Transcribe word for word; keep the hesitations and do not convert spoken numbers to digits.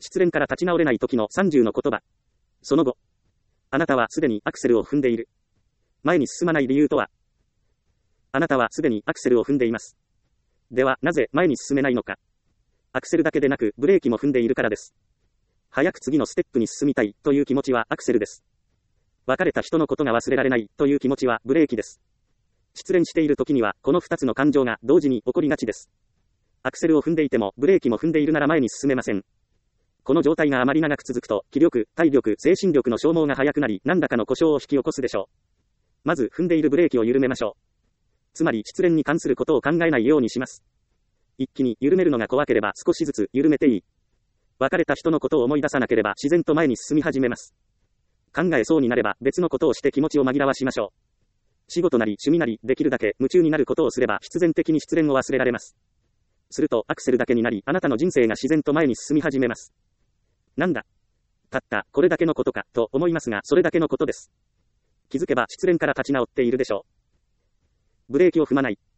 失恋から立ち直れない時のさんじゅうの言葉。その後。あなたはすでにアクセルを踏んでいる。前に進まない理由とは。あなたはすでにアクセルを踏んでいます。では、なぜ前に進めないのか。アクセルだけでなく、ブレーキも踏んでいるからです。早く次のステップに進みたいという気持ちはアクセルです。別れた人のことが忘れられないという気持ちはブレーキです。失恋している時には、このふたつの感情が同時に起こりがちです。アクセルを踏んでいても、ブレーキも踏んでいるなら前に進めません。この状態があまり長く続くと、気力、体力、精神力の消耗が早くなり、何らかの故障を引き起こすでしょう。まず、踏んでいるブレーキを緩めましょう。つまり、失恋に関することを考えないようにします。一気に緩めるのが怖ければ少しずつ緩めていい。別れた人のことを思い出さなければ自然と前に進み始めます。考えそうになれば別のことをして気持ちを紛らわしましょう。仕事なり趣味なりできるだけ夢中になることをすれば必然的に失恋を忘れられます。するとアクセルだけになり、あなたの人生が自然と前に進み始めます。なんだ。たったこれだけのことかと思いますが、それだけのことです。気づけば失恋から立ち直っているでしょう。ブレーキを踏まない。